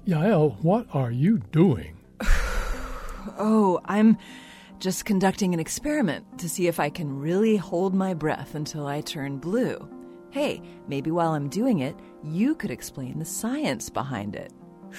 Yael, what are you doing? Oh, I'm just conducting an experiment to see if I can really hold my breath until I turn blue. Hey, maybe while I'm doing it, you could explain the science behind it.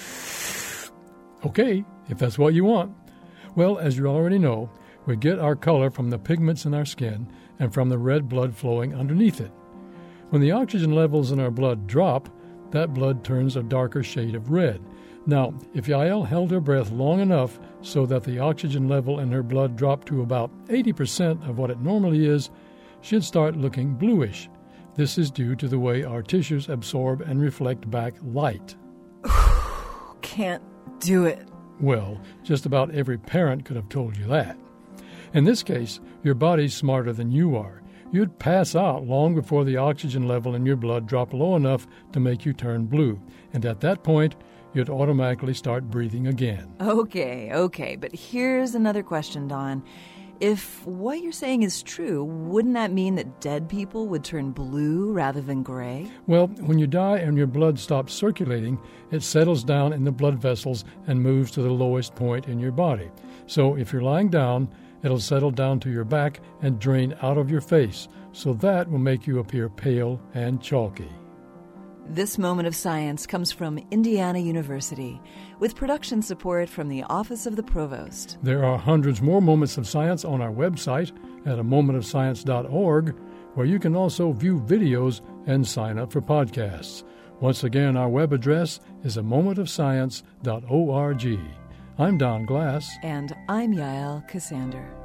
Okay, if that's what you want. Well, as you already know, we get our color from the pigments in our skin and from the red blood flowing underneath it. When the oxygen levels in our blood drop, that blood turns a darker shade of red. Now, if Yael held her breath long enough so that the oxygen level in her blood dropped to about 80% of what it normally is, she'd start looking bluish. This is due to the way our tissues absorb and reflect back light. Can't do it. Well, just about every parent could have told you that. In this case, your body's smarter than you are. You'd pass out long before the oxygen level in your blood dropped low enough to make you turn blue. And at that point, you'd automatically start breathing again. Okay, but here's another question, Don. If what you're saying is true, wouldn't that mean that dead people would turn blue rather than gray? Well, when you die and your blood stops circulating, it settles down in the blood vessels and moves to the lowest point in your body. So if you're lying down, it'll settle down to your back and drain out of your face. So that will make you appear pale and chalky. This moment of science comes from Indiana University, with production support from the Office of the Provost. There are hundreds more moments of science on our website at amomentofscience.org, where you can also view videos and sign up for podcasts. Once again, our web address is amomentofscience.org. I'm Don Glass. And I'm Yael Cassander.